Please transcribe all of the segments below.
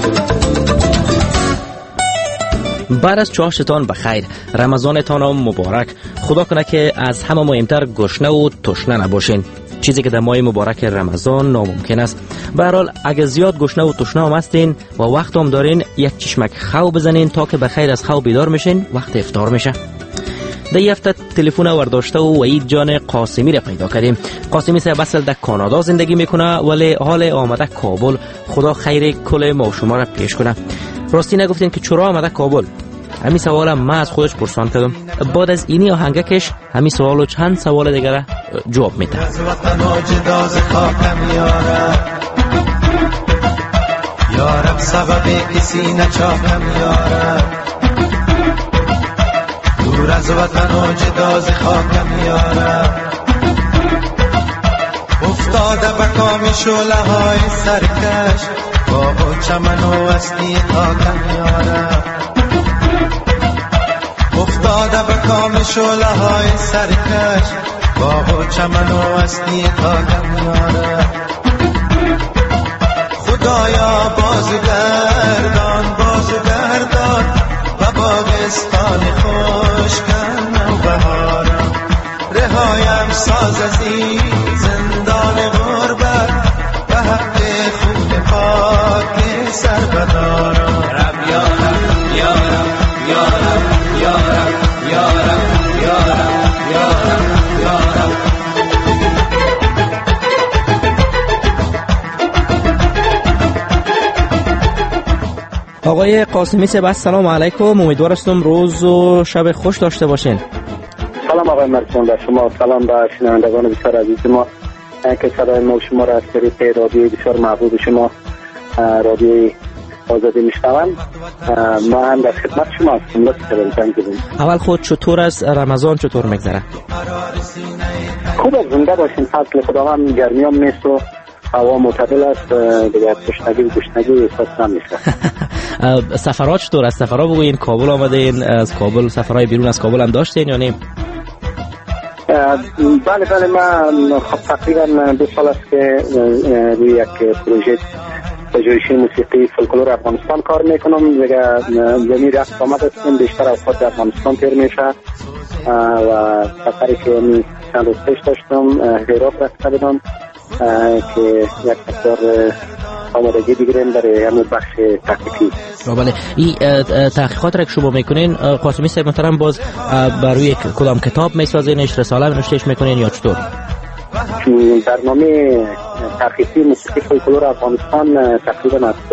بعد از چاشتان بخیر، رمضانتان مبارک. خدا کنه که از همه مهمتر گشنه و تشنه نباشین، چیزی که در ماه مبارک رمضان ناممکن است. به هر حال اگه زیاد گشنه و تشنه هم هستین و وقت هم دارین، یک چشمک خو بزنین تا که بخیر از خو بیدار میشین وقت افطار میشه. در یه هفته تلفن ورداشته و وحید جان قاسمی را پیدا کردیم. قاسمی صاحب اصل در کانادا زندگی میکنه ولی حال آمده کابل. خدا خیر کل ما شما را پیش کنه. راستی نگفتین که چرا آمده کابل؟ همین سوالم من از خودش پرسان کردم. بعد از اینی آهنگکش همین سوال و چند سوال دیگر جواب میده. یارب سبب کسی نچاهم یارب، دور از وطن و جدا ز خاکم یارب، افتاده به کام شعله های سرکش، باغ و چمن و اصلی خاکم یارب، افتاده به کام شعله های سرکش، باغ و چمن و اصلی خاکم یارب، خدایا بازگردان بازگردان و باغستان خوش کن و بهارم، رهایم ساز از این زندان غربت و حق خون پاک سر بدارم. رب یارم یارم یارم یارم یارم یارم یارم یارم. آقای قاسمی صاحب سلام علیکم، امیدوارم روز و شب خوش داشته باشین. سلام آقای مرچان، به شما سلام، به شنوندگان بسیار عزیز ما که صدای ما شما را از طریق رادیوی بسیار محبوب شما رادیوی آزادی میشنوند. ما هم در خدمت شما هستیم. اول خود چطور از رمضان چطور میگذره؟ خوب است، زنده باشین. فضل خداوند، گرمی هم نیست و هوا معتدل است، دیگه تشنگی و گشنگی احساس نمیشه. سفرات چطور است؟ سفرها بگوین، کابل آمدین، از کابل سفرهای بیرون از کابل هم داشتین یا نه؟ بله من خب تقریبا 2 سال است که روی یک پروژه پژوهشی موسیقی فولکلور افغانستان کار میکنم. دیگه زمین رفت آمد هستم، بیشتر اوقات در افغانستان تیر میشه و سفری که من چند روز پیش داشتم هرات رفته بودم که یک مقدار آمادگی بگیریم برای همون بخش تحقیقی. بله، این تحقیقات را که شما میکنین قاسمی صاحب محترم باز برای کدام کتاب میسازینش، رساله نوشتهش میکنین یا چطور؟ برنامه تحقیقی موسیقی فولکلور افغانستان تقریبا از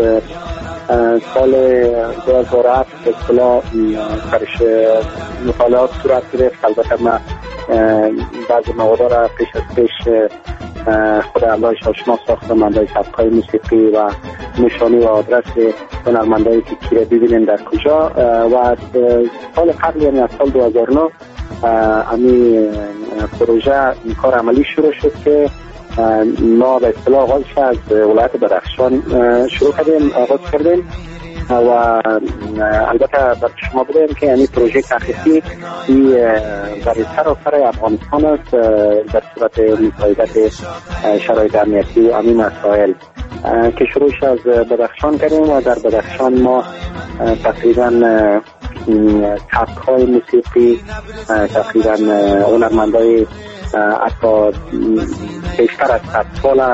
سال 2007 به اصطلاح درش مطالعات صورت گرفت. البته من بعضی مواضع را پیش از پیش خود اندازش آشنا ساختم، اندازش سبکای موسیقی و نشانی و آدرس هنرمندایی که کیره ببینیم در کجا و از سال قبل یعنی از سال 2009 امی پروژه این کار عملی شروع شد که ما به اصطلاح آغازش از ولایت بدخشان شروع کردیم، آغاز کردیم و البته برای شما بگم که یعنی پروژه تحقیقی برای سراسر افغانستان است در صورت مطالعات شرایط امنیتی و همین مسائل که شروعش از بدخشان کردیم و در بدخشان ما تقریبا سبک‌های موسیقی تقریبا هنرمندای حتی بیشتر از 100 سال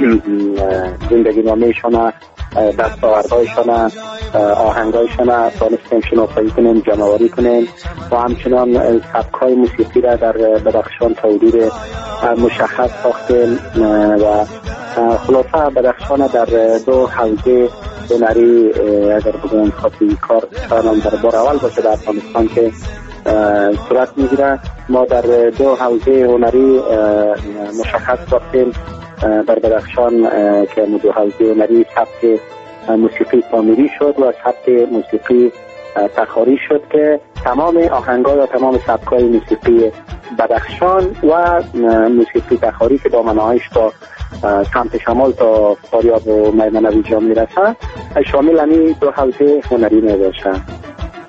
زندگی نامه‌شان، دستاوردهایشان، آهنگایشان دانستیم شناسایی کنیم، جمع‌آوری کنیم و همچنان سبک‌های موسیقی را در بدخشان تا حدود مشخص ساختیم و خلاصه بدخشان در 2 حوزه هنری اگر بگویم خاطی کار شاید در بار اول باشه در افغانستان که صورت میگیره. ما در 2 حوزه هنری مشخص ساختیم در بدخشان که 2 حوزه هنری سبک موسیقی پامیری شد و سبک موسیقی تخاری شد که تمام آهنگ‌ها و تمام سبک‌های موسیقی بدخشان و موسیقی تخاری که دامنه‌هایش تا سمت شمال تا فاریاب و میمنوی جا میرسه شامل همین 2 حوزه هنری میباشه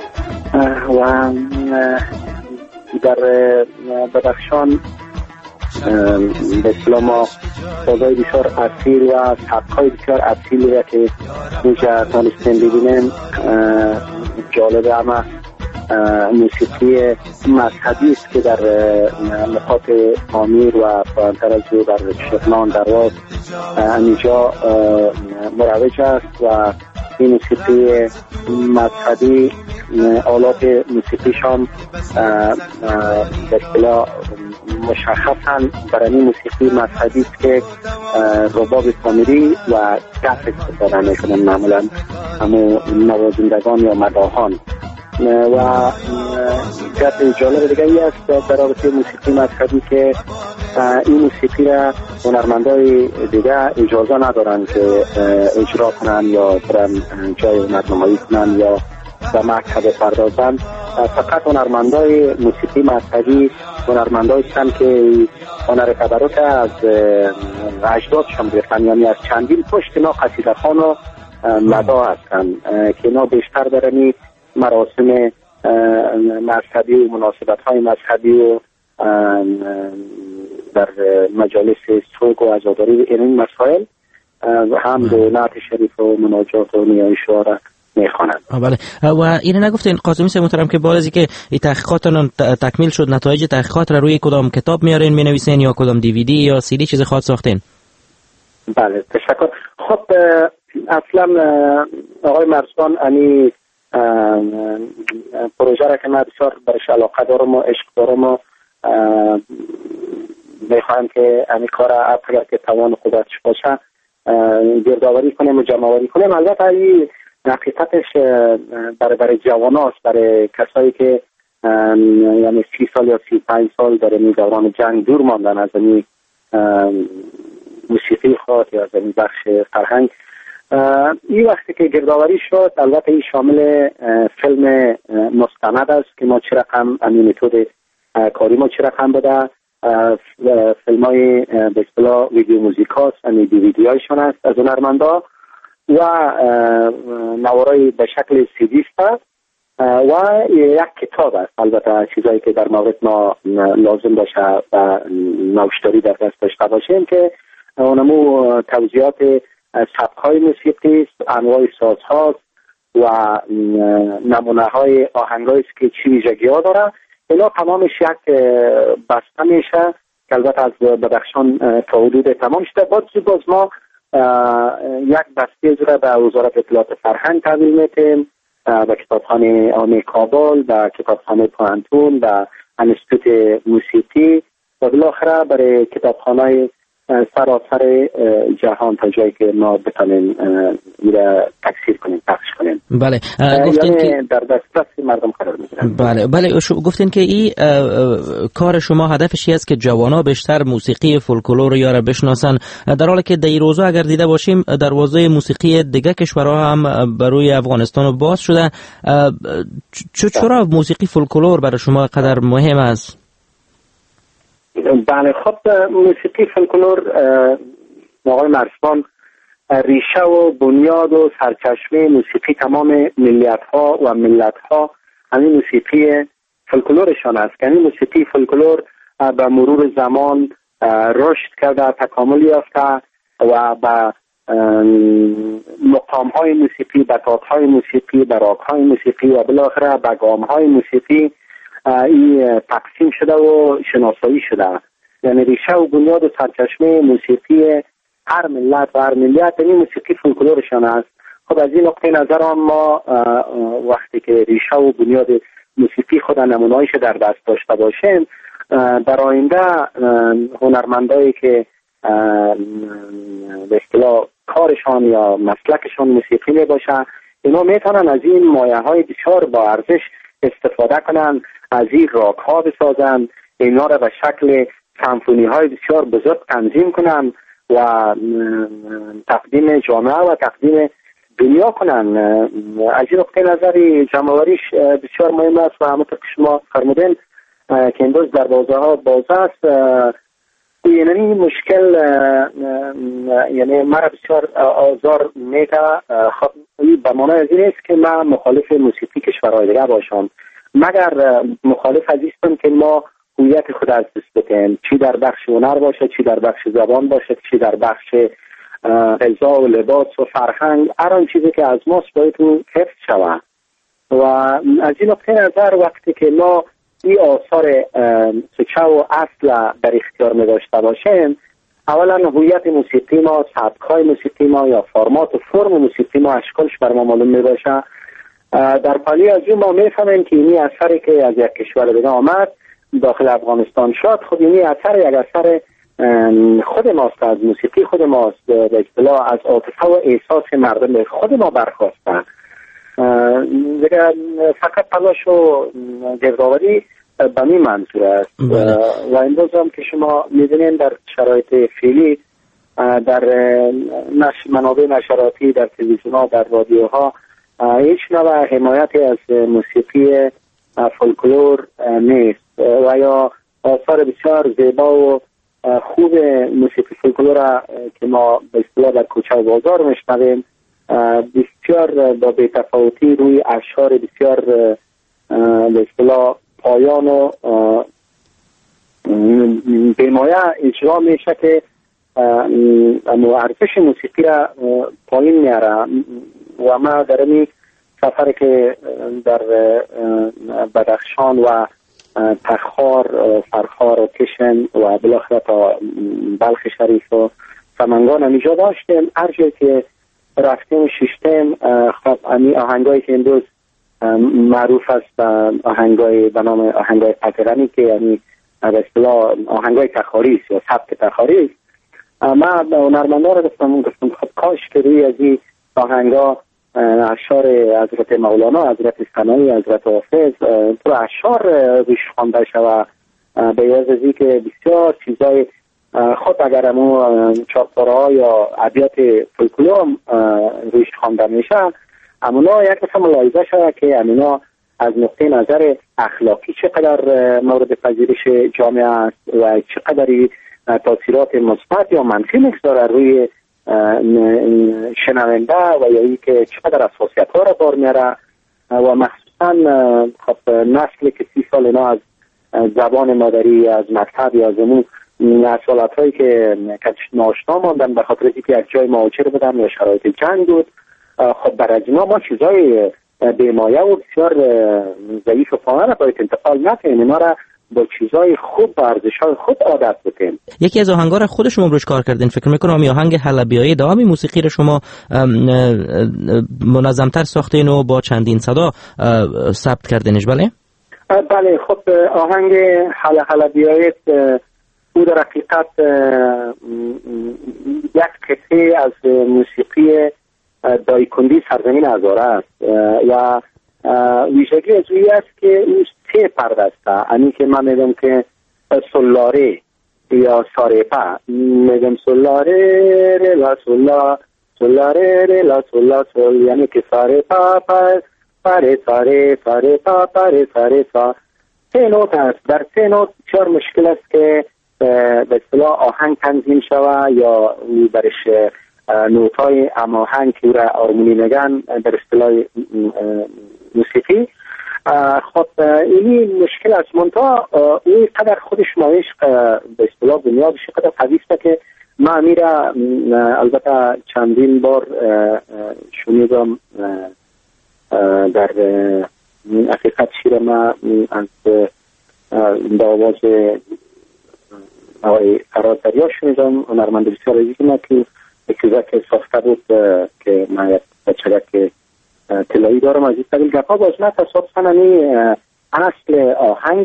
و در بدخشان به اصطلاح ما سازهای بسیار اصیل و سبک‌های بسیار اصیلی را که اینجا تانستیم ببینیم. جالب اما موسیقی مذهبی است که در نقاط پامیر و پایان‌تر از او در شغنان درواز اینجا مروج است و این موسیقی مذهبی آلات موسیقیشان به اصطلاح مشخصاً برای این موسیقی مذهبی است که رباب پامیری و دف استفاده میکنن، معمولاً همون نوازندگان یا مداحان. و جهت جالب دیگه ای است در رابطه موسیقی مذهبی که این موسیقی را هنرمندای دیگه اجازه ندارن که اجرا کنن یا برن جای هنرنمایی کنن یا به مکتب پردازن. فقط هنرمندای موسیقی مذهبی هنرمندایی هستند که هنر تبرک از اجدادشان گرفتن، یعنی از چندین پشت اینا قصیده خوان و مدا هستند که اینا بیشتر در مراسم مذهبی و مناسبت های مذهبی و در مجالس سوگ و عزاداری و این مسائل هم به نعت شریف و مناجات و نیای شعرا میخوانند. بله. و این نگفتین قاسمی صاحب محترم که بعد از اینکه این تحقیقاتتون تکمیل شد نتایج تحقیقات را روی کدام کتاب میارین مینویسین یا کدام دیویدی یا سیدی چیز خاص ساختین؟ بله تشکر. خب اصلا آقای مرزبان انی پروژه را که من بسیار برش علاقه دارم و عشق دارم و میخواهم که این کار اگر که توان قدرتش باشه گردآوری کنیم و جمع‌آوری کنیم. البته این حقیقتش برای جواناست، برای کسایی که یعنی 30 سال یا 35 سال در این دوران جنگ دور ماندن از این موسیقی خود یا از این بخش فرهنگ. این وقتی که گردآوری شد البته این شامل فیلم مستند است که ما چه رقم این متد کاری ما چه رقم بوده، فیلم های به اصطلاح ویدیو موزیکاست، یعنی دیویدی هایشون است از هنرمندا و نوارای به شکل سیدی است و یک کتاب است. البته چیزایی که در مورد ما لازم باشه و نوشتاری در دست داشته باشیم که اونمو توضیحات سبک‌های موسیقی است، انواع سازهاست و نمونه‌های آهنگایی است که چی ویژگی‌ها داره. اینا تمامش یک بسته میشه که البته از بدخشان تا حدود تمام شده. باز ما یک بسته را به وزارت اطلاعات فرهنگ تحویل میدیم، به کتابخانه عامه کابل، به کتابخانه پوهنتون، به انستیتوت موسیقی و بالاخره برای کتابخانه‌های سراسر جهان تا جایی که ما بتونیم ایره تکثیر کنیم، پخش کنیم. بله گفتین یعنی که در دسترس مردم قرار میگیرن. بله گفتین که این کار شما هدفش است که جوانا بیشتر موسیقی فولکلور یا بشناسن، در حالی که در این روزا اگر دیده باشیم دروازه موسیقی دیگه کشورها هم برای افغانستان باز شده. چرا موسیقی فولکلور برای شما قدر مهم است؟ بله خب موسیقی فولکلور آقای مرزبان ریشه و بنیاد و سرچشمه موسیقی تمام ملیت‌ها و ملت‌ها همین موسیقی فولکلورشان است. یعنی موسیقی فولکلور به مرور زمان رشد کرده، تکامل یافته و به مقام‌های موسیقی، به تاق‌های موسیقی، به راگ‌های موسیقی و بالاخره به گام‌های موسیقی این تقسیم شده و شناسایی شده. یعنی ریشه و بنیاد و سرچشمه موسیقی هر ملت و هر ملیت این موسیقی فولکلورشان است. خب از این نقطه نظر ما وقتی که ریشه و بنیاد موسیقی خود نمونه‌ایش در دست داشته باشیم، در آینده هنرمندایی که به اصطلاح کارشان یا مسلکشان موسیقی می باشه، اینا میتونن از این مایه‌های بسیار با ارزش استفاده کنن، از این راگ‌ها بسازن، اینا را به شکل سمفونی‌های بسیار بزرگ تنظیم کنن و تقدیم جامعه و تقدیم دنیا کنن. از این نقطه نظری جمع‌آوریش بسیار مهم است و همونطور که شما فرمودین که امروز دروازه‌ها باز است. یعنی مشکل یعنی مرا بسیار آزار میده. خب به معنی از این است که من مخالف موسیقی کشورهای دیگه باشم، مگر مخالف از ایستم که ما هویت خود از دست بدیم، چی در بخش هنر باشه، چی در بخش زبان باشه، چی در بخش غذا و لباس و فرهنگ. هر آن چیزی که از ماست باید اون حفظ شود. و از این نقطه نظر وقتی که ما این آثار سوچه و اصل در اختیار می داشته باشیم، اولا هویت موسیقی ما، سبک‌های موسیقی ما یا فرمات و فرم موسیقی ما اشکالش بر ما معلوم می باشه. در پالی از اون ما میفهمیم که اینی اثری که از یک کشور دیگه آمد داخل افغانستان شد، خود اینی اثر یک اثر خود ماست، از موسیقی خود ماست، به اصطلاح از عاطفه و احساس مردم خود ما برخواسته. دیگه فقط تلاش و گردآوری به این منظور است. و امروز هم که شما می‌بینید در شرایط فعلی در منابع نشراتی، در تلویزیون‌ها، در رادیوها هیچ نوع حمایتی از موسیقی فولکلور نیست و یا آثار بسیار زیبا و خوب موسیقی فولکلور که ما به اصطلاح در کوچه و بازار میشنویم بسیار با بی‌تفاوتی روی اشعار بسیار به اصطلاح پایان و بیمایه اجرا میشه که ارزش موسیقی را پایین میاره. و ما در این سفر که در بدخشان و تخار، فرخار و کشن و بالاخره تا بلخ شریف و سمنگان اینجا داشتیم، هر جایی که رفتیم شیشتیم خب امی آهنگایی که امروز معروف است، آهنگای به نام آهنگای پترانی که یعنی به اصطلاح آهنگای تخاری است یا سبک تخاری است. ما به هنرمندا را گفتم خب کاش که روی از این آهنگا اشعار حضرت مولانا، حضرت ثنایی، حضرت حافظ تو اشعار روش خوانده شود، به عوض از که بسیار چیزای خود اگر همون چاپارها یا ابیات فولکلور روش خوانده میشه، امونا یک دفعه ملاحظه شود که امونا از نقطه نظر اخلاقی چقدر مورد پذیرش جامعه است و چقدر تاثیرات مثبت یا منفی میگذاره روی شنونده و یا این که چقدر اساسیت ها را بار میاره و مخصوصا خب نسلی که 30 سال اینا از زبان مادری، از مکتب یا از اون اصالت هایی که ناشنا ماندن به خاطر اینکه یک جای مهاجر بودن یا شرایط جنگ بود، خب برای اینا ما چیزای بیمایه و بسیار ضعیف و پایه را باید انتقال نکنیم، اینا را با چیزای خوب و ارزش‌های خود عادت بکنیم. یکی از آهنگا را خود شما روش کار کردین، فکر میکنم این آهنگ حلبیایی دوامی موسیقی را شما منظمتر ساختین و با چندین صدا ثبت کردینش، بله؟ بله. خب آهنگ حلبیایی او در حقیقت یک قطعه از موسیقی دایکندی سرزمین هزاره است و ویژگی از اوی است که او 3 پرده است. یعنی که من میگم که سولاره یا سارپا، میگم سولاره ر لا سولا، سولاره ر لا سولا سول، یعنی که سارپا پاره ساره سارپا پاره ساره سا. 3 نوت است. در 3 نوت بسیار مشکل است که به اصطلاح آهنگ تنظیم شود یا برش نوتای هماهنگ که را آرمونی میگن در اصطلاح موسیقی. خب اینی مشکل است. منتها این قدر خودش مایش به اصطلاح بنیادش قدر قوی است که ما امیره البته چندین بار شنیدم در حقیقت شیر ما از با آواز آقای فراد دریا شنیدم، هنرمند بسیار عزیزی ما که چیزا که ساخته بود که من یک بچه که طلایی دارم از این طویل گفا باز نه تصادفاً اصل آهنگ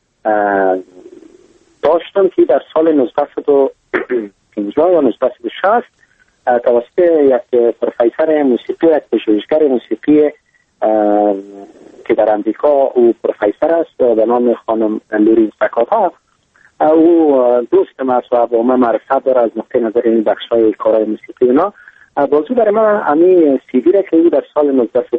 داشتم که در سال 1950 یا 1960 توسط یک پروفسور موسیقی، یک پژوهشگر موسیقی که در امریکا او پروفسور است به نام خانم لوری سکاتا، او دوست ما و با ما معرفت داره از نقطه نظر این بخش‌های کارهای موسیقی اینا. بازو برای من امی سیدی را که او در سال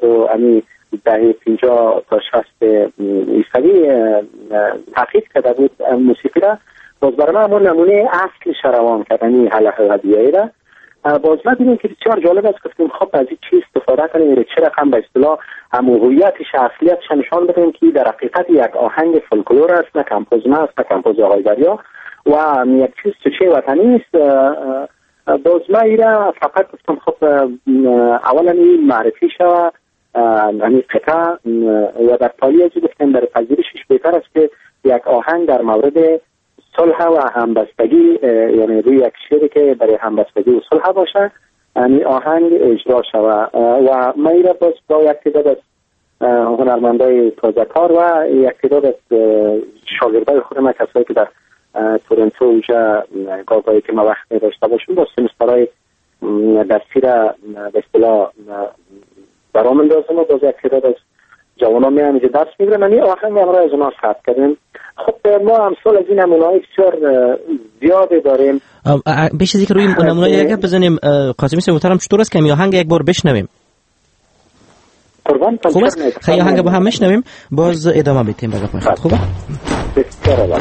1950 تا 60 عیسوی تحقیق کرده بود موسیقی را، باز برای من همون نمونه اصل شروان کردنی حلبیایی را باز ما دیدیم که بسیار جالب است. گفتیم خب از این چی استفاده کنیم، چه رقم به اصطلاح هویت شخصیتش نشان بدیم که در حقیقت یک آهنگ فولکلور است، نه کمپوزما است، نه کمپوز آقای دریا و یک چیز چه وطنی است. باز ما ایره فقط گفتم خب اولا این معرفی شود همین قطعه و در تالی ازی گفتیم در پذیرشش بهتر است که یک آهنگ در مورد صلح و همبستگی، یعنی روی یک شعری که برای همبستگی و صلح باشه، یعنی آهنگ اجرا شود. و ما ایره باز با یک تعداد از هنرمندای تازه کار و یک تعداد از شاگردای خود ما، کسایی که در تورنتو اونجا گاهی که ما وقت داشته باشیم، با سمسترهای درسی را به اصطلاح برام اندازم و باز یک تعداد از جوانان میان اینجا درس میگیرن. من این آهنگ هم را از اونا ثبت کردیم. خب ما امثال از این نمونه‌های بسیار زیاده داریم. بیش از اینکه روی نمونه‌های یک بزنیم، قاسمی صاحب محترم چطور است که می آهنگ یک بار بشنویم؟ قربان خوب است، خیلی آهنگ با هم میشنویم باز ادامه بدیم به گپ خود. خوبه؟ بسیار عالی.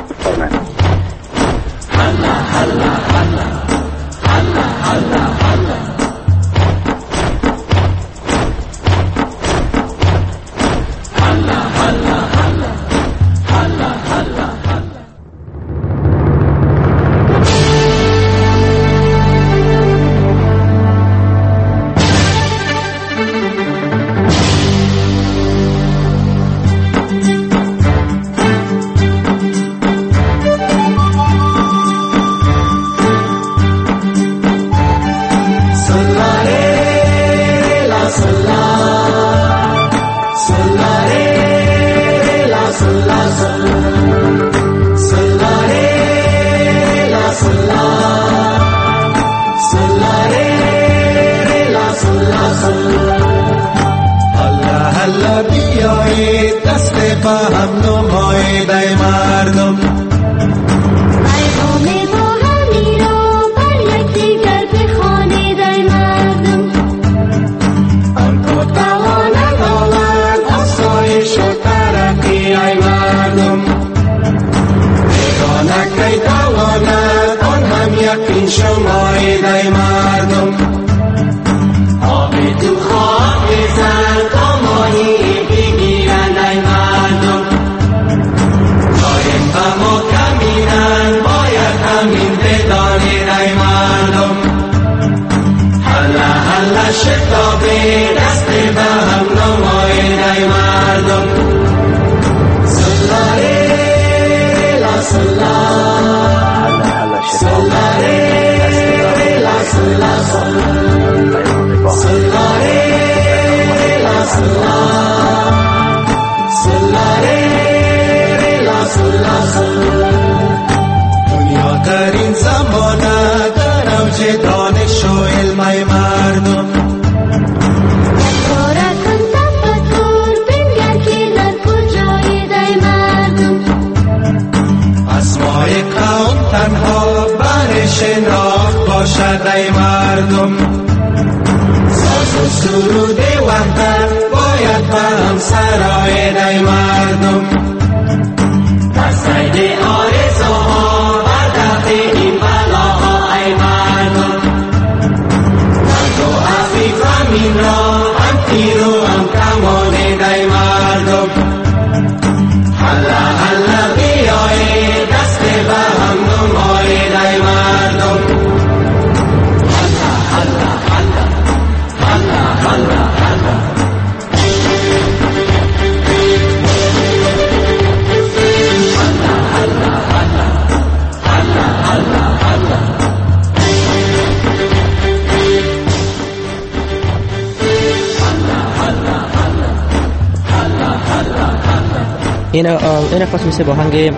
این قاسمی صاحب آهنگ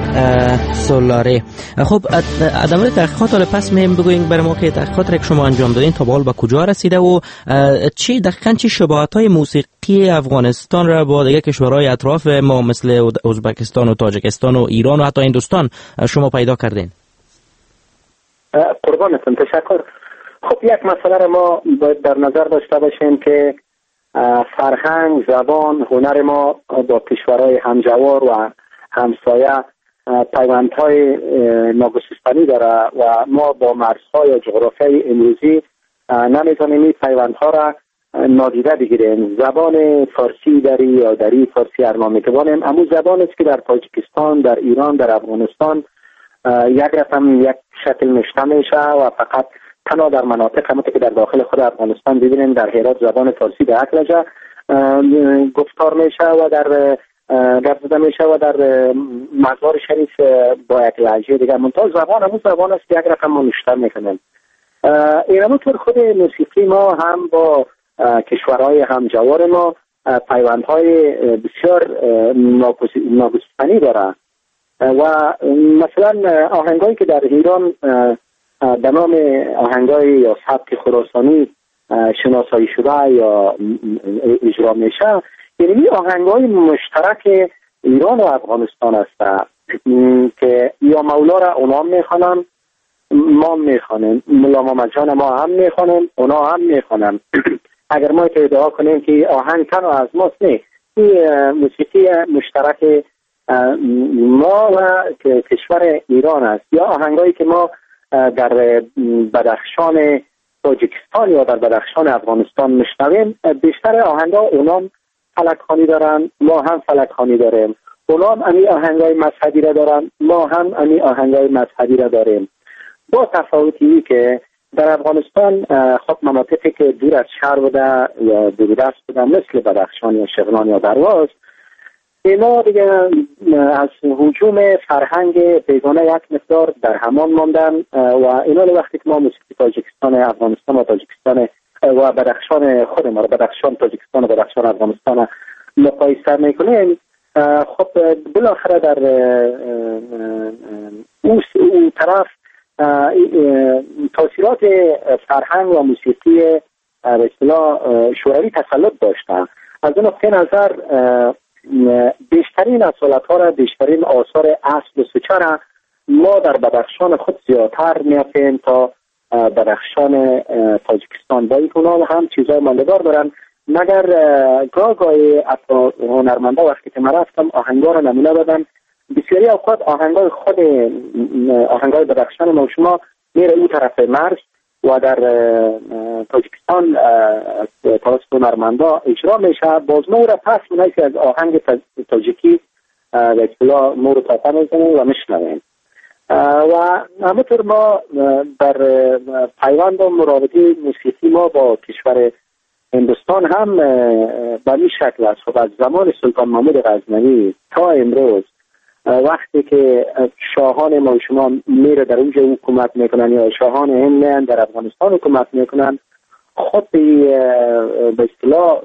سولاره. خب در مورد تحقیقات حالا پس مهم بگوین برای ما که تحقیقات را که شما انجام دادین تا به حال به کجا رسیده و چی دقیقاً چی شباهت‌های موسیقی افغانستان را با دیگر کشورهای اطراف ما مثل ازبکستان و تاجیکستان و ایران و حتی هندوستان شما پیدا کردین؟ قربانتون تشکر. خب یک مسئله را ما باید در نظر داشته باشیم که فرهنگ، زبان، هنر ما با کشورهای همجوار و همسایه پیوندهای ناگسستنی داره و ما با مرزهای جغرافیایی امروزی نمیتونیم این پیوندها را نادیده بگیریم. زبان فارسی یا دری فارسی هر ما میتوانیم، اما زبان است که در تاجیکستان، در ایران، در افغانستان یک رقم یک شکل نشته میشه و فقط تنها در مناطق همونطور که در داخل خود افغانستان ببینیم در هرات زبان فارسی به یک لهجه گفتار میشه و در زده میشه و در مزار شریف با یک لهجه دیگه. منتها زبان همون زبان است که یک رقم ما نشته میکنیم. این همونطور خود موسیقی ما هم با کشورهای همجوار ما پیوندهای بسیار ناگسستنی داره و مثلا آهنگایی که در ایران به نام آهنگای یا سبک خراسانی شناسایی شده یا اجرا میشه، یعنی آهنگای مشترک ایران و افغانستان است که یا مولا را اونا میخوانن، ما میخوانیم، مولا محمد جان ما هم میخوانیم، اونا هم میخوانن. اگر ما ادعا کنیم که آهنگ تنها از ماست، نه، این موسیقی مشترک ما و کشور ایران است. یا آهنگایی که ما در بدخشان تاجیکستان یا در بدخشان افغانستان میشنویم، بیشتر آهنگا اونا فلک‌خوانی دارن، ما هم فلک‌خوانی داریم. اونا هم امی آهنگای مذهبی را دارن، ما هم امی آهنگای مذهبی را داریم. با تفاوتی که در افغانستان خب مناطقی که دور از شهر بوده یا دوردست بوده مثل بدخشان یا شغلان یا درواز، اینا دیگه از هجوم فرهنگ بیگانه یک مقدار در همان ماندن و اینا وقتی که ما موسیقی تاجیکستان، افغانستان و تاجیکستان و بدخشان خود ما، بدخشان تاجیکستان و بدخشان افغانستان مقایسه میکنیم، خب بالاخره در اون طرف تاثیرات فرهنگ و موسیقی به اصطلاح شوروی تسلط داشته. از اون نقطه نظر بیشترین اصالت‌ها را، بیشترین آثار اصل و سوچه را ما در بدخشان خود زیادتر می‌یابیم تا بدخشان تاجیکستان. با این اونا هم چیزای ماندگار دارن، مگر گاهی حتی هنرمندا وقتی که من رفتم آهنگا را نمونه بدم، بسیاری اوقات آهنگای بدخشان ما شما میره اون طرف مرز و در تاجیکستان توسط هنرمندا اجرا میشه، باز ما را پس منایسی از آهنگ تاجیکی به اصطلاح ما رو تاپه میزنیم و میشنویم. و همونطور ما در پیوند و مرابطه موسیقی ما با کشور هندوستان هم به این شکل است. خب از زمان سلطان محمود غزنوی تا امروز وقتی که شاهان ما شما میره در اونجا حکومت میکنن یا شاهان هند در افغانستان حکومت میکنن، خود به اصطلاح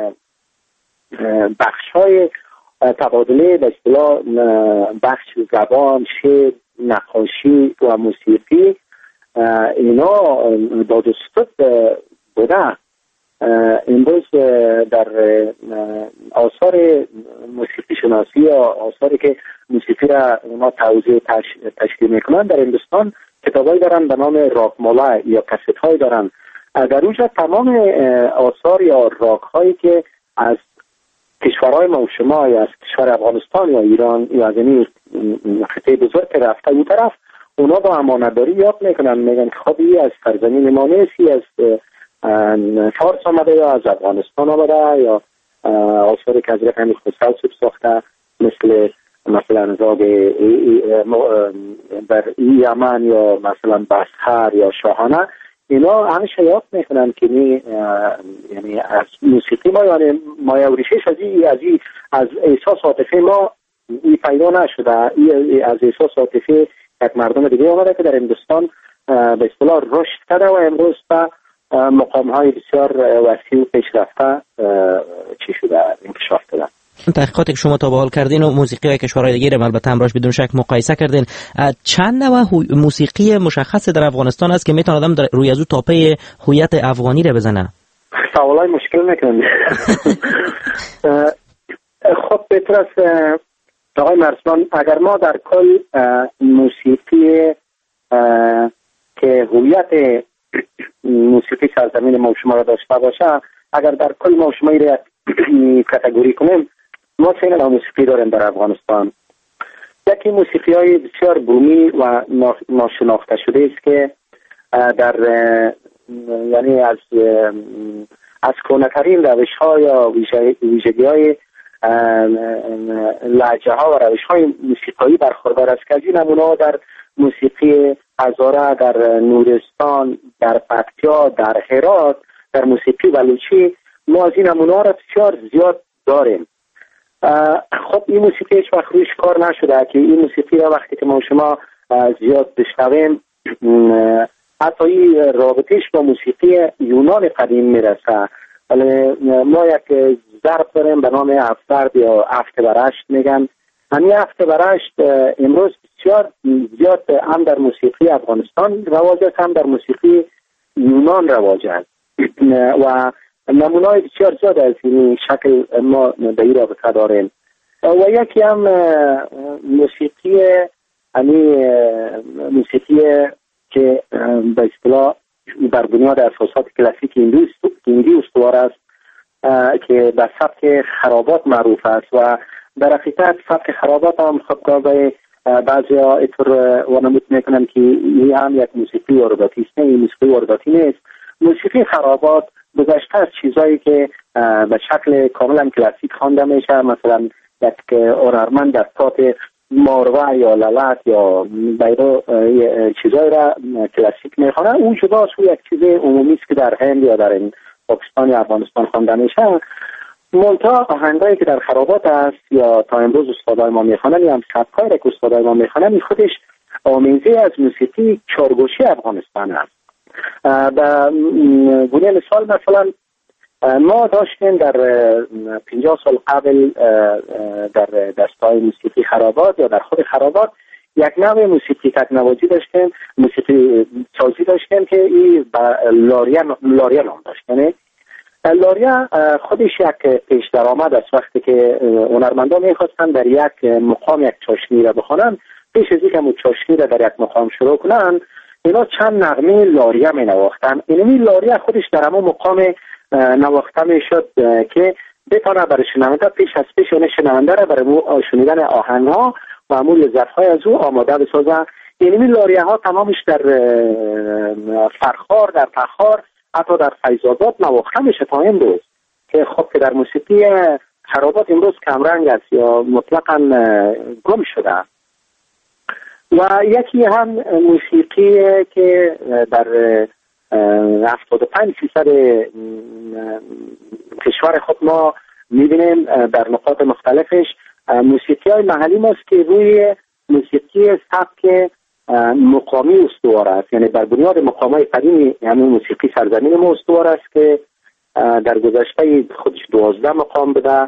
بخشای تبادله به اصطلاح بخش زبان، شعر، نقاشی و موسیقی اینا داد و ستد بوده. امروز در آثار موسیقی شناسی یا آثاری که موسیقی را ما توضیح تشکیل میکنن در هندوستان کتابایی دارن به نام راگمالا یا کست هایی دارن. در اونجا تمام آثار یا راگ هایی که از کشورهای ما و شما یا از کشور افغانستان یا ایران یا از این خطه بزرگ که رفته اون طرف، اونا با امانتداری یاد میکنن، میگن خب این از سرزمین ما نیست، از فارس آمده یا از افغانستان آمده، یا آثاری که از رقمی خسرو ساخته مثلا راگ در یمن یا مثلا بسخر یا شاهانه، اینا همیشه یاد میکنن که یعنی از موسیقی ما، یعنی مایوریشش از احساس عاطفی ما این پیدا نشده. از احساس عاطفی یک مردم دیگه آمده که در هندوستان به اصطلاح رشد کرده و امروز به مقام‌های بسیار وسیع و پیشرفته چی شده، انکشاف دادن. تحقیقاتی که شما تا به حال کردین و موسیقی کشورهای دیگه رو البته همراهش بدون شک مقایسه کردین، چند نوع موسیقی مشخص در افغانستان است که میتونه آدم روی از او تاپه هویت افغانی رو بزنه؟ سوالای مشکل میکنه. خب بهتر است آقای مرسلان، اگر ما در کل موسیقی که هویت موسیقی سرزمین ما شما را داشته باشه، اگر در کل ما شما را کاتگوری کنیم، ما سه نوع موسیقی داریم در افغانستان. یکی موسیقی های بسیار بومی و ناشناخته شده است که در یعنی از کهنه‌ترین روش‌ها یا ویژگی‌های لهجه ها و روش های موسیقایی برخوردار است که از این نمونه در موسیقی هزاره، در نورستان، در پکتیا، در هرات، در موسیقی بلوچی ما از این نمونه ها را بسیار زیاد داریم. خب این موسیقی هیچ وقت روش کار نشده که این موسیقی را وقتی که ما شما زیاد بشنویم حتی این رابطش با موسیقی یونان قدیم میرسه. ما یک ضرب داریم به نام هفت‌ضرب یا هفت برشت میگن. همین هفت برشت امروز بسیار زیاد هم در موسیقی افغانستان رواج است، هم در موسیقی یونان رواج است و نمونه‌های بسیار زیاد از این شکل ما به این رابطه داریم. و یکی هم موسیقی که به اصطلاح بر بنیاد اساسات کلاسیک هندی استوار است که به سبک خرابات معروف است و در حقیقت سبک خرابات هم خب به بعضی ها اطور وانمود میکنن که این هم یک موسیقی وارداتی است. نه، این موسیقی وارداتی نیست. موسیقی خرابات گذشته از چیزایی که به شکل کاملا کلاسیک خوانده میشه، مثلا یک هنرمند در سات ماروه یا لالت یا بیرو چیزایی را کلاسیک میخوانه، اون جداست، او یک چیز عمومی است که در هند یا در پاکستان یا افغانستان خوانده میشه. منتها آهنگایی که در خرابات است یا تا امروز استادای ما میخوانن یا هم سبکایی را که استادای ما میخوانن خودش آمیزه از موسیقی چارگوشی افغانستان است. به گونه مثال مثلا ما داشتیم در 50 سال قبل در دستای موسیقی خرابات یا در خود خرابات یک نوع موسیقی تکنوازی داشتیم، موسیقی سازی داشتیم که این لاریا نام داشت. یعنی لاریا خودش یک پیش درآمد است. وقتی که هنرمندان میخواستن در یک مقام یک چاشنی را بخوانن، پیش از اینکه اون چاشنی را در یک مقام شروع کنن اینا چند نغمه لاریا می نواختن. این لاریا خودش در همون مقام نواخته می شد که بتانه برای شنونده پیش از پیش اون شنونده را برای شنیدن آهنگ ها و همون لذت های از او آماده بسازن. این لاریا ها تمامش در فرخار، در تخار، حتی در فیض‌آباد نواخته میشه تا امروز که خب که در موسیقی خرابات امروز کمرنگ است یا مطلقاً گم شده. و یکی هم موسیقی که در 75% کشور خود ما میبینیم در نقاط مختلفش موسیقی های محلی ماست که روی موسیقی سبک مقامی استوار است. یعنی بر بنیاد مقام های قدیمی یعنی موسیقی سرزمین ما استوار است که در گذشته خودش 12 مقام بده.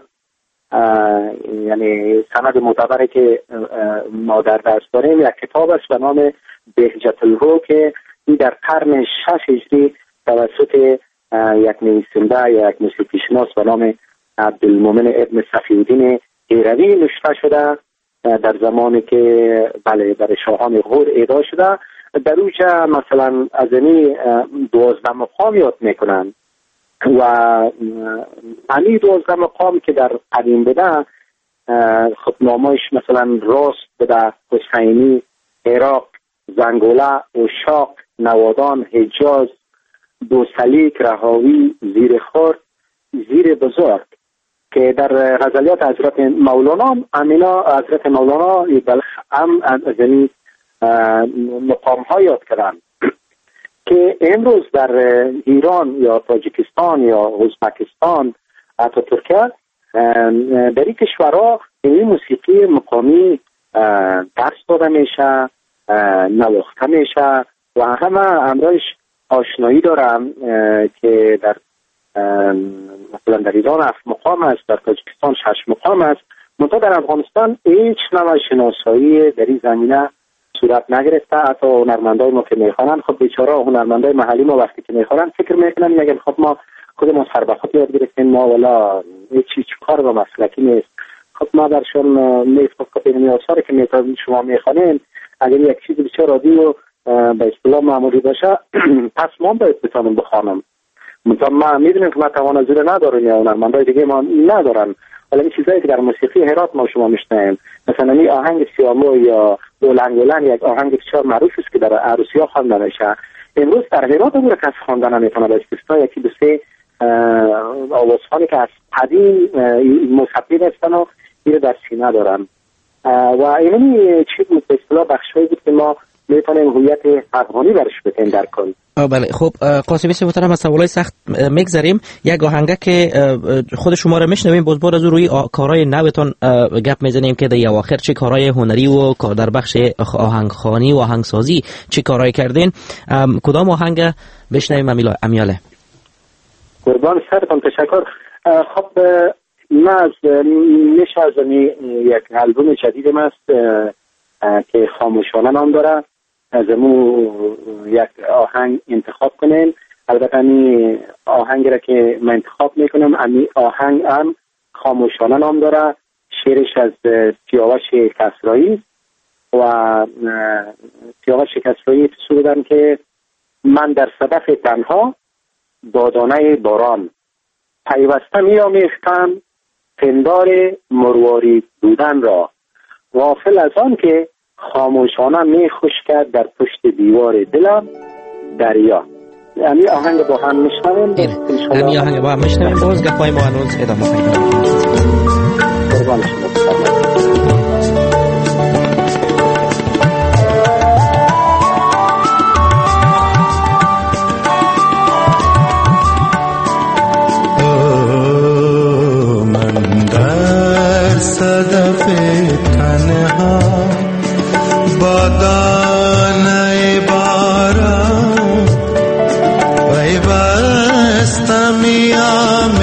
یعنی سند معتبری که ما در دست داریم یک کتاب است به نام بهجت الرو که این در قرن 6 هجری توسط یک نویسنده یا یک موسیقی شناس به نام عبدالمؤمن ابن صفی‌الدین هیروی نوشته شده در زمانی که بله برای شاهان غور اهدا شده. در اوجه مثلا از این 12 مقام یاد میکنن و همین 12 مقام که در قدیم بده خب نامایش مثلا راست بده، حسینی، عراق، زنگوله، اشاق، نوادان، حجاز، بوسلیک، رهاوی، زیر خورد، زیر بزرگ که در غزلیات حضرت مولانا امینا حضرت مولانا هم از این مقام ها یاد کردن که امروز در ایران یا تاجیکستان یا ازبکستان حتی ترکیه در این کشورها این موسیقی مقامی درس داده میشه، نواخته میشه و همه همراهش آشنایی دارم که در مثلا در ایران 7 مقام است، در تاجیکستان 6 مقام است. منتها در افغانستان هیچ نوع شناسایی در این زمینه صورت نگرفته. حتی هنرمندای ما که میخوانن خب بیچاره هنرمندای محلی ما وقتی که میخوانن فکر میکنن میگن خب ما خودمون سر به خود یاد گرفتیم، ما والا هیچ کار با مسلکی نیست. خب ما برشون میفته که این آثاری که میتونید شما میخوانین اگر یک چیز بسیار عادی و به اصطلاح معمولی باشه پس ما باید بتونیم بخوانم. ما میدونیم که ما توان زور نداریم یا هنرمندای دیگه ما ندارن، ولی این چیزایی که در موسیقی هرات ما شما میشنویم مثلا این آهنگ سیامو یا بولنگولن یک آهنگ بسیار معروف است که در عروسی ها خوانده میشه. امروز در هرات امور کس خواندن نمیتونه به استثناء یکی دو سه آوازخوانی که از قدیم مسبب هستن و این در سینه دارن و اینمی چی بود به اصطلاح بخشایی بود که ما میتونیم هویت افغانی برش بتیم در کن. بله خب قاسمی صاحب محترم از سوالای سخت میگذریم. یک آهنگه که خود شما رو میشنویم باز بار از روی کارهای نوتون گپ میزنیم که در اواخر چه کارهای هنری و در بخش آهنگخوانی و آهنگسازی چه کارهای کردین. کدام آهنگ بشنویم امیاله؟ قربان سرتون تشکر. خب من میشه از یک البوم جدیدم است که خاموشانه نام داره، از امو یک آهنگ انتخاب کنین. البته امی آهنگ را که من انتخاب میکنم امی آهنگ هم خاموشانه نام داره، شعرش از سیاوش کسرایی و سیاوش کسرایی سرودن که من در صدف تنها با دانه باران پیوسته میامیختم پندار مروارید بودن را، غافل از آن که خاموشانه می خشکد در پشت دیوار دلم دریا. یعنی آهنگ با هم میشنویم. یعنی آهنگ با هم میشنویم. باز گپای ما هنوز ادامه خواهیم داشت. قربان شما. صدف تنها با دانه باران پیوستم میام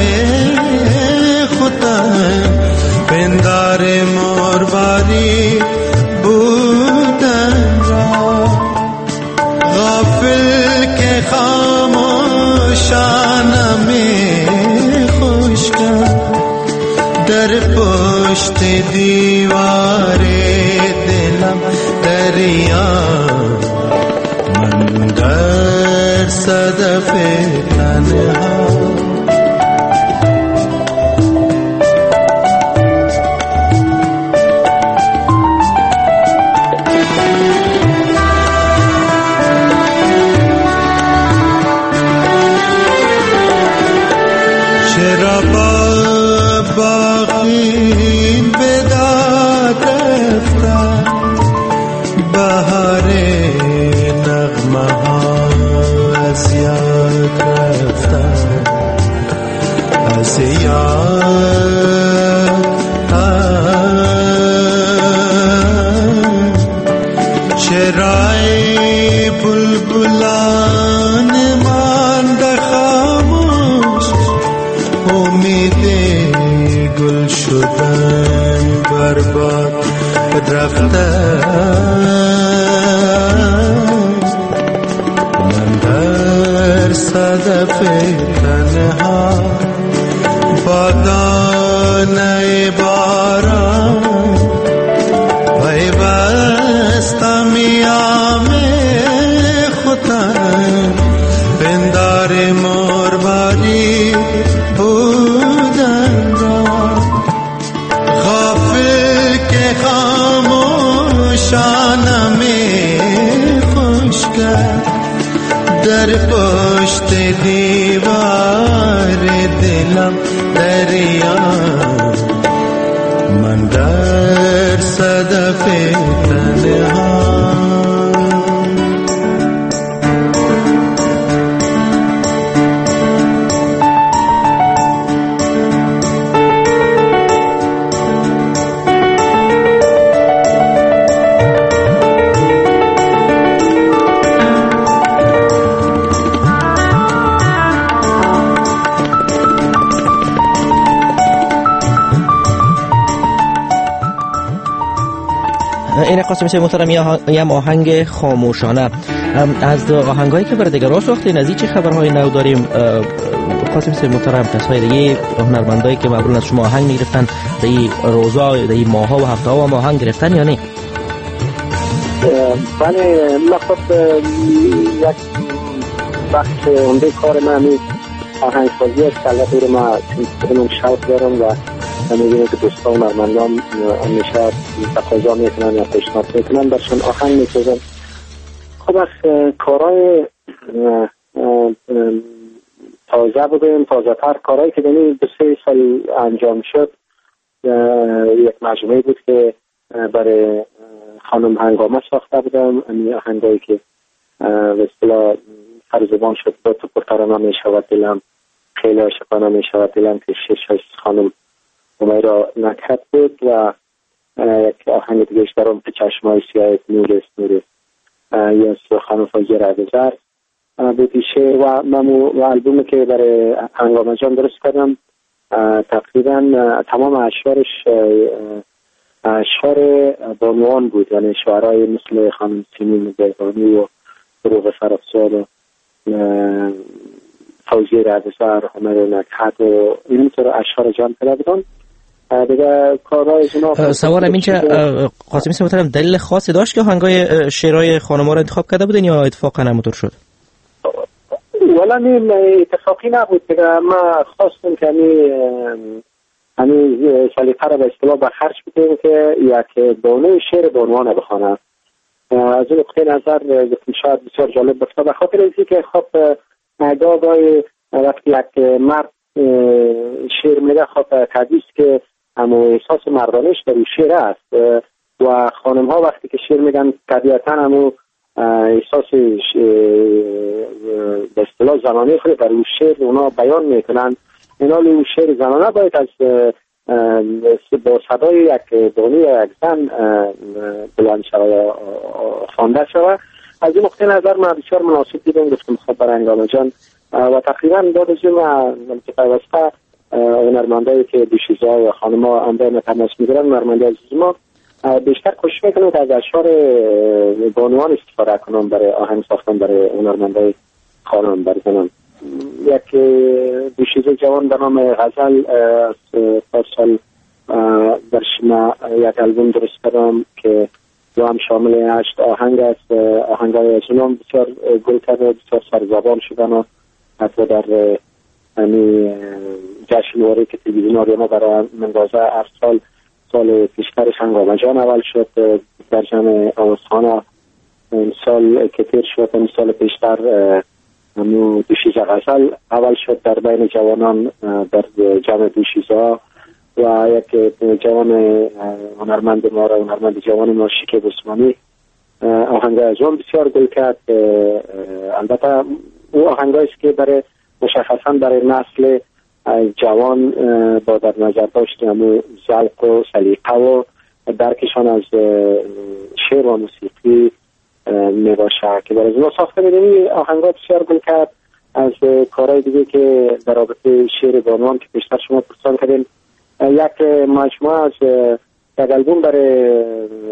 خودم پندار مرباری بودن را، غافل که خاموشانم خشکم در پشت دیوار دلم دریا، من در صدف تنها. چرا باقی بداد رفتن بهار نغمه ها از یاد رفتن از یاد چرای بلبلان مانده خاموش امید گل شدن برباد رفتن، من در صدف تنها با دانه باران پیوستم میام خودم پندار مرباری بودن را، غافل که خاموشانم خشکم در پشت دیوار دلم دریا، من در صدف تنها. این قاسم صاحب محترم یه آهنگ خاموشانه از آهنگایی که برای دیگران ساختین، از این چه خبرهای نو داریم؟ قاسم صاحب محترم کسای دیگه هنرمندایی که معمولا از شما آهنگ میگرفتن در این روزا در این ماها و هفته ها هم آهنگ گرفتن یا نه؟ بله، من خب یک بخش عمده کار من آهنگسازی است. البته ما چون شوق دارم و می‌بینیم که دوستان هنرمندان همیشه تقاضا میکنن یا پیشنهاد میکنن برشون آهنگ میسازن. خب از کارهای تازه بودیم، تازه تر کارهایی که دنی 2-3 سال انجام شد. یک مجموعه بود که برای خانم هنگامه ساخته بودم. این آهنگایی که به اصطلاح فرزبان شد با تو پرترانه می شود دلم، خیلی عاشقانه می شود دلم که 6 خانم را نکهت بود و یک آهنگ دیگه اشترام به چشمای سیاه نور است نور یا خانم فوزیه رهگذر بودی شعر و من البومی که برای هنگامه جان درست کردم تقریبا تمام اشعار بانوان بود، یعنی شعرهای مثل خانم سیمین بیگانی و فروغ فرخزاد و فوزیه رهگذر، همه نکهت و اینطور اشعار جان پیدا بودم دیگه. کارهای جناب سوالم این که قاسمی صاحب محترم دلیل خاصی داشت که آهنگای شعرهای خانم‌ها رو انتخاب کرده بودین یا اتفاقا همونطور شد؟ والا این اتفاقی نبود دیگه. ما خواستم که همین سلیقه را به اصطلاح به خرج بدیم که یک دانه شعر بانوان بخوانم. از این نقطه نظر گفتم شاید بسیار جالب باشه، به خاطر اینکه که خب گاهی وقتی یک مرد شعر میگه خب طبیعی که اما احساس مردانش در اون شعر است و خانم ها وقتی که شعر میگن طبیعتا اما احساس به اصطلاح زنانه خود در اون شعر اونا بیان میکنن. اینا اون شعر زنانه باید از با صدای یک دانه یک زن بلند شود خوانده شود. از این نقطه نظر من بسیار مناسب دیدم، گفتم خب برای هنگامه جان و تقریبا بعد از این که پیوسته هنرمندایی که دوشیزه و خانم‌ها هم تماس میگیرن، هنرمندی عزیز ما بیشتر کوشش میکنم که از اشعار بانوان استفاده کنم برای آهنگ ساختن برای هنرمندای خانم برزنم. یک دوشیزه جوان به نام غزل از پارسال در شما یک البوم درست کردم که دو هم شامل 8 آهنگ است. آهنگای از اونم بسیار گل کرده، بسیار سرزبان شدن و حتی در جشنواره که تلویزیون آریانا برای مندازه هر سال پیشترش هنگامه جان اول شد در جمع آموزخانه. سال که تیر شد این سال پیشتر دوشیزه غزل اول شد در بین جوانان در جمع دوشیزه و یک جوان هنرمند ما را هنرمند جوان ما شکیب عثمانی آهنگ از اون بسیار گل کرد. البته او آهنگ است که برای مشخصا برای نسل جوان با در نظر داشتیم ذوق و سلیقه و درکشان از شعر و موسیقی می باشه که برای ما ساخته میدونی. آهنگات بسیار گل کرد. از کارهای دیگه که در رابطه شعر بانوان که بیشتر شما پرسان کردین، یک مجموعه از یک البوم برای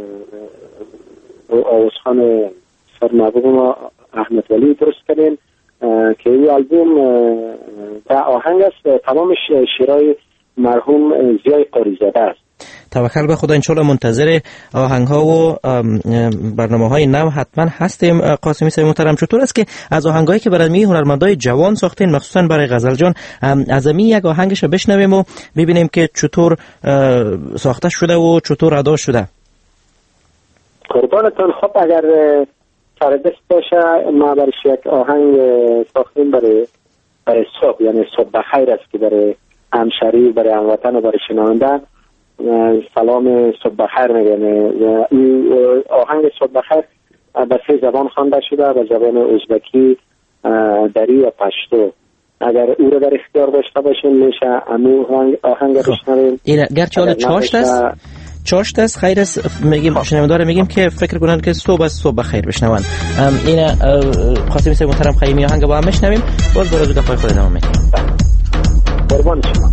آوازخان سرمحبوب ما احمد ولی درست کردیم که این البوم در آهنگ است تمام شعرهای مرحوم ضیای قاریزاده است. توکل به خدا، انشالله منتظر آهنگ ها و برنامه های نو حتما هستیم. قاسمی صاحب محترم، چطور است که از آهنگایی که برای هنرمندای جوان ساختین مخصوصا برای غزل جان از این یک آهنگش بشنویم و ببینیم که چطور ساخته شده و چطور ادا شده؟ قربانتون. خب اگر سر دست باشه ما برای یک آهنگ ساختیم برای صبح، یعنی صبح بخیر است که برای همشهری، برای هموطن و برای شنونده سلام صبح بخیر میگن. این آهنگ صبح بخیر به 3 زبان خوانده شده، به زبان ازبکی، دری و پشتو. اگر او رو در اختیار داشته باشین میشه امو آهنگ رو بشنویم. این گرچه حالا چاشت است خیر است میگیم شنوندار میگیم که فکر کنن که صبح بخیر بشنون. این قاسمی صاحب محترم خیلی آهنگ با هم بشنویم، باز برای دفعه خود ادامه میدیم. قربان شما.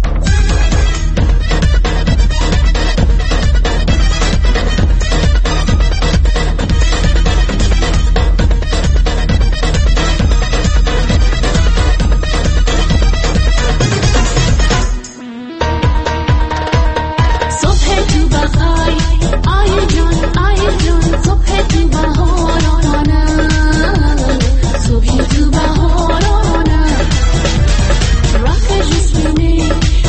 صبح تو بهارانه رخ جسمینی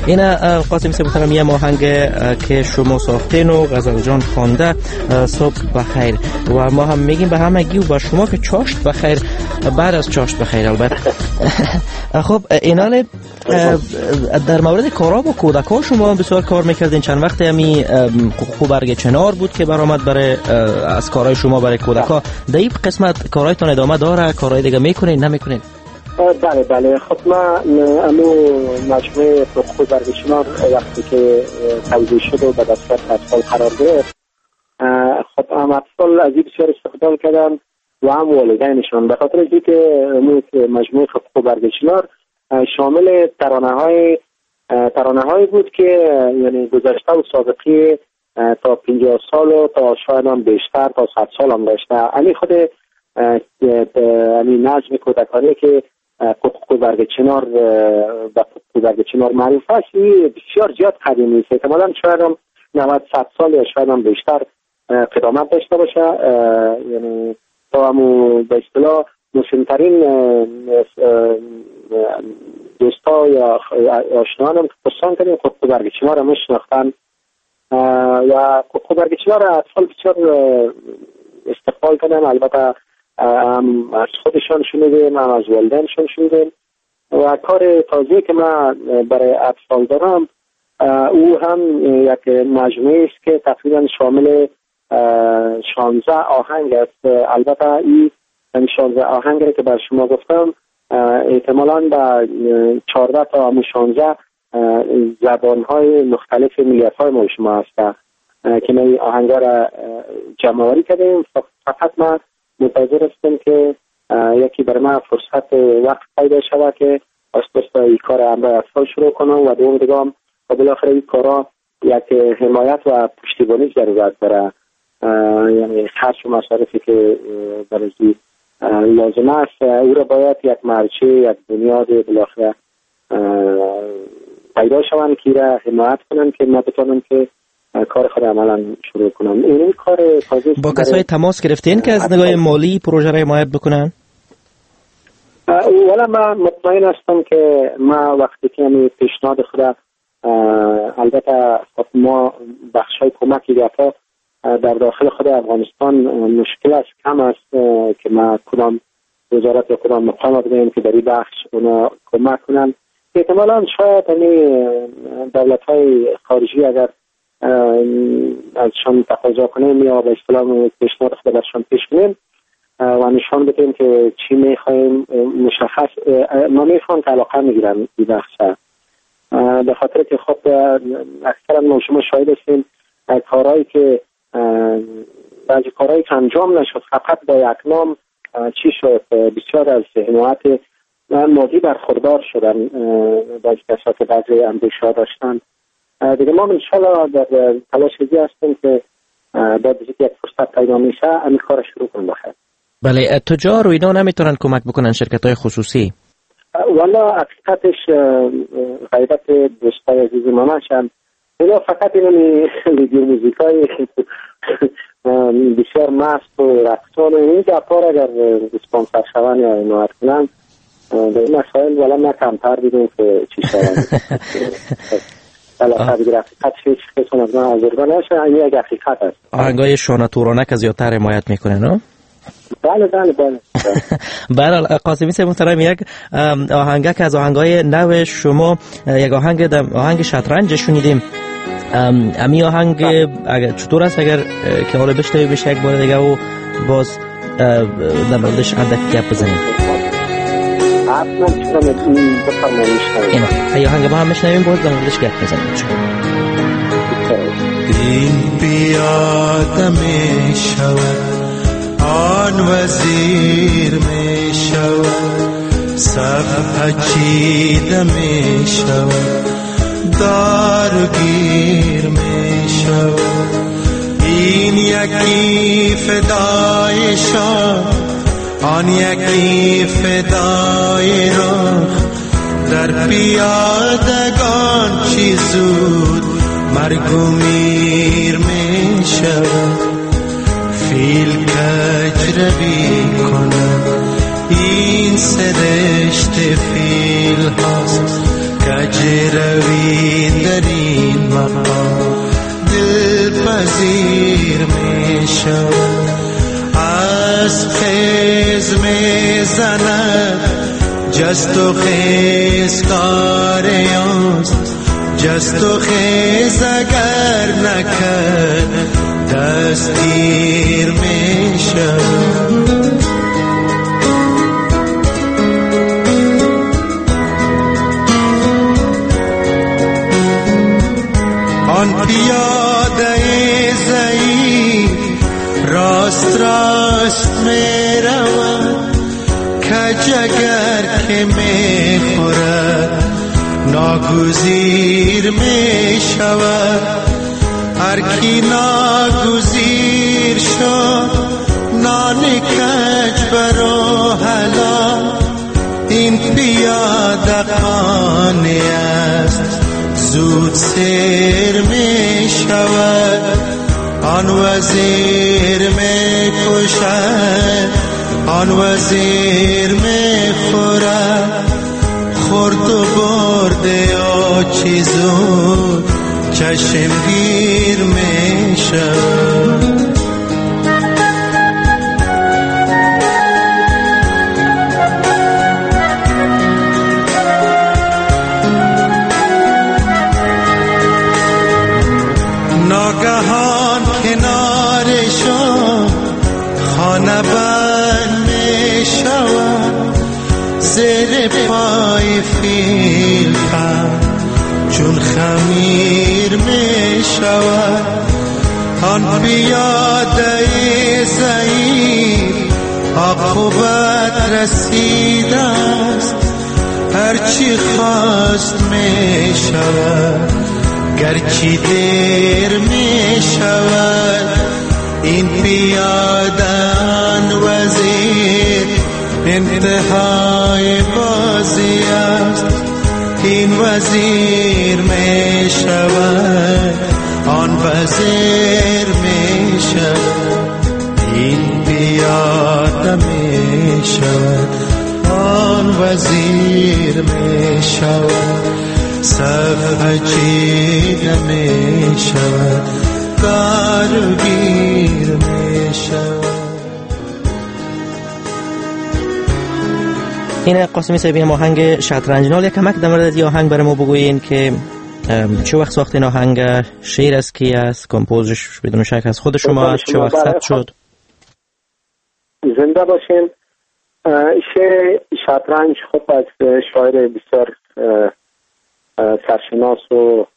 این قاسم صاحب محترم یه آهنگ که شما ساختین و غزل جان خوانده صبح بخیر و ما هم میگیم به همگی و به شما که چاشت بخیر بعد از چاشت بخیر البته. خب اینال در مورد کارا با کودکان شما بسیار کار میکردین. چند وقت همی خوبرگ چنار بود که برآمد برای از کارهای شما برای کودکان. در این قسمت کارهایتان ادامه داره؟ کارهای دیگه میکنین نمیکنین؟ بله خب ما امو مجموعه خوبرگ چنار وقتی که توضیح شد و به دسترس اطفال قرار گرفت، خب هم اطفال از این بسیار استفاده کردن و هم والدینشان، به خاطر اینکه مجموعه خوبرگ چنار شامل ترانه‌هایی بود که یعنی گذشته و سابقی تا 50 سال و تا شاید هم بیشتر تا 100 سال هم داشته. علی خود نظم کودکانه که خوبرگ چنار و خوبرگ چنار معروف است بسیار زیاد قدیمی است، احتمالاً شاید هم 90-100 سال یا شاید هم بیشتر قدامت داشته باشه. یعنی تا همون به اصطلاح مسن‌ترین دوستا یا آشنایان هم که پرسان کردیم خوبرگ چنار هم شناختن و خوبرگ چنار اطفال بسیار استقبال کردن. البته هم از خودشان شنیدیم هم از والدینشان شنیدیم و کار تازه که من برای اطفال دارم او هم یک مجموعه است که تقریبا شامل 16 آهنگ است. البته این 16 آهنگ که بر شما گفتم احتمالاً به 14 تا 16 زبان‌های مختلف ملیت‌های ما شما هست که ما این آهنگ‌ها را جمع‌آوری کردیم. فقط ما منتظر هستیم که یکی برای من فرصت وقت پیدا شود که اساساً این کار امر اطفال شروع کنم و دوم دیگه هم بالاخره این کارا یک حمایت و پشتیبانی ضرورت داره، یعنی خرج و مصارفی که برای لازم است او را باید یک مرجع یک بنیاد بالاخره پیدا شوند که را حمایت کنن که ما بتونم که کار خود عملا شروع کنم. این کار تازه با کسای تماس گرفتین که از نگاه مالی پروژه را حمایت بکنن؟ ولی من مطمئن هستم که ما وقتی که همین پیشنهاد خود البته ما بخشای کمکی دفعه در داخل خود افغانستان مشکل است کم است که ما کدام وزارت یا کدام مقام بدهیم که در این بخش اونا کمک کنن. احتمالاً شاید دولت‌های خارجی اگر ازشان تقاضا کنیم یا به اصطلاح پیشنهاد خود ازشان پیش کنیم و نشان بدیم که چی می‌خوایم مشخص ما می‌خوایم که علاقه می‌گیرن این بخش، به خاطر که خب اکثرا ما شما شاهد هستیم کارهایی که بعضی کارهایی که انجام نشد فقط با یک نام چی شد بسیار از حمایت مادی برخوردار شدن بعضی کسا که بعضی اندیشه داشتن. دیگه ما انشاءالله در تلاش ازی هستیم که بعد از یک فرصت پیدا میشه همین کار شروع کنیم بخیر. بله تجار و اینا نمیتونن کمک بکنن شرکت‌های خصوصی؟ والا حقیقتش غیبت دوستای عزیز ما نشن اینا فقط این ویدیو موزیکای بسیار مست و رقصان و این دپار اگر اسپانسر شون یا حمایت کنن به این مسائل والا ما کمتر دیدیم که چی شوند. حقیقتش هیچ قسم از من آزرگاه نشن، این یک حقیقت است. آهنگای شانه تورانک از زیادتر حمایت میکنن نه؟ بله. برحال قاسمی صاحب محترم یک آهنگک از آهنگای نو شما یک آهنگ شطرنج شنیدیم. امی آهنگ اگر چطور است اگر که حالا بشنویم بشه یک بار دیگه و باز در موردش اندک گپ بزنیم؟ حتما چطور بفرمایید این آهنگ با هم بشنویم باز در موردش گپ بزنیم. این پیاده می شود آن وزیر می شود صف پچیده می شود دارگیر می شود این یکی فدای شاه آن یکی فدای راه در پیادگان چی زود مرگ و میر می شود فیل کجروی کنم این سرشت فیل هاست کجروی شود از خیز میزند جست و خیز کاریاست جست و خیز اگر نکرد دستگیر میشود آن پیاده ضعیف راست راست می رود کج اگر که می خورد ناگزیر می شود هر کی ناگزیر شد نان کج برو حلال این پیاده خانه است زود سیر می شود آن وزیر می کشد آن وزیر می خورد خورد و برده و چیزو چشمگیر می شود ناگهان کنارشان خانه بند می شود زیر پای فیل چون خمیر می شود آن پیاده ضعیف عاقبت رسیده است هرچی خواست می شود گرچی دیر می شود این پیاده آن وزیر انتهای بازی است این وزیر می شود آن وزیر می شود این پیاده می شود آن وزیر می شود صفحه چیده می شود کارگیر می شود. این قاسمی صاحب این آهنگ شطرنج نال یک کمک در مورد از این آهنگ برای ما بگویین که چه وقت ساخت این آهنگ شعر از کی است کمپوزش بدون شک از خود شما است چه وقت ثبت شد زنده باشین شعر شطرنج خب از شاعر بسیار سرشناس و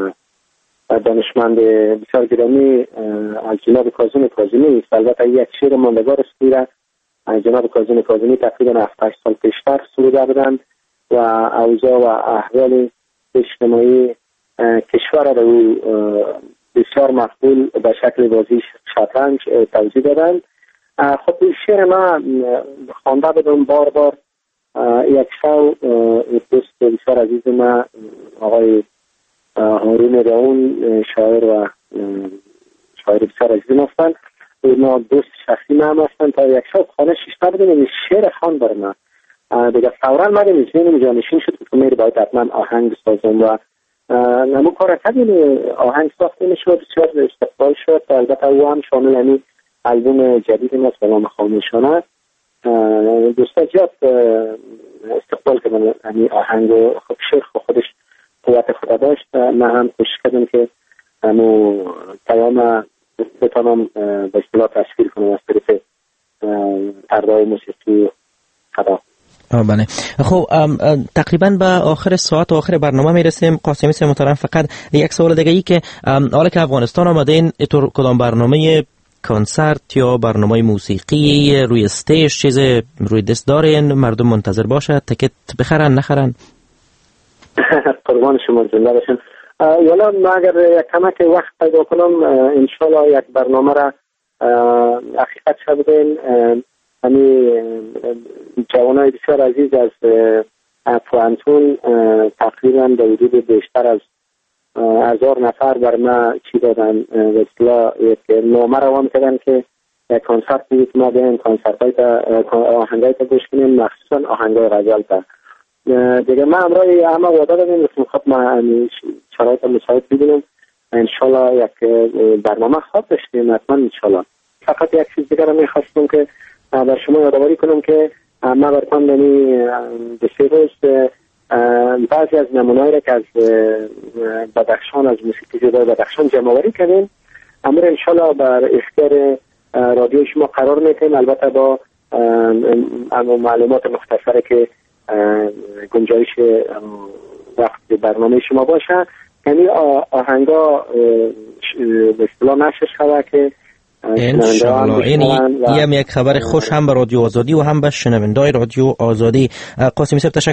دانشمند بسیار گرامی از جناب کاظم کاظمی است البته یک شعر ماندگار است که جناب کاظم کاظمی تقریبا 7-8 سال پیشتر سروده بودند و اوضاع و احوال اجتماعی کشور را او بسیار مقبول به شکل بازی شطرنج توضیح دادند. خب این شعر ما خوانده بودم بار یک شو دوست بسیار عزیز ما آقای هارون راون شاعر بسیار عزیز ما هستند ما دوست شخصی ما هم هستند تا یک شب خانه شیشته بودیم این شعر خوان بر ما دیگه فورا من این ذهنم جانشین شد که میره باید حتما آهنگ بسازم و نمو کار کردیم آهنگ ساخته میشد بسیار استقبال شد البته او هم شامل یعنی آلبوم جدید ما به نام خاموشانه دوستا زیاد استقبال کردن یعنی آهنگ و خب شعر خودش قوت خود داشت من هم کوشش کردم که همو پیام بتانم به اصطلاح تصویر کنم از طریق طرح‌های موسیقی خدا. بله خب تقریبا به آخر ساعت و آخر برنامه میرسیم. قاسمی صاحب محترم فقط یک سوال دیگه ای که حالا که افغانستان آمدین اینطور کدام برنامه کنسرت یا برنامه موسیقی روی استیج چیز روی دست دارین مردم منتظر باشه تیکت بخرن نخرن؟ قربان شما زنده باشین. یالا ما اگر یک کمک وقت پیدا کنم انشالله یک برنامه را حقیقت شدیم همین جوانای بسیار عزیز از پوانتون تقریبا به حدود بیشتر از 1000 نفر بر ما چی دادن به اصطلاح یک نامه روان کردن که یک کنسرت دیگه ما بیایم کنسرت‌های آهنگای تا گوش کنیم مخصوصا آهنگای غزل تا دیگه ما امروز همه وعده دادیم که خب ما شرایط مساعد ببینیم انشالله یک برنامه خواب داشتیم حتما انشالله فقط یک چیز دیگر میخواستم که بر شما یادآوری کنم که ما برتان دو سه روز بعضی از نمونه‌ای را که از بدخشان، از موسیقی زیبای بدخشان جمع آوری کردیم، امر انشالله بر اختیار رادیو شما قرار میتیم، البته با معلومات مختصری که گنجایش وقت برنامه شما باشه. یعنی آهنگا به اصطلاح نشر شود که انشالله. این یک خبر خوش هم به رادیو آزادی و هم به شنوندای رادیو آزادی. قاسمی صاحب تشکر.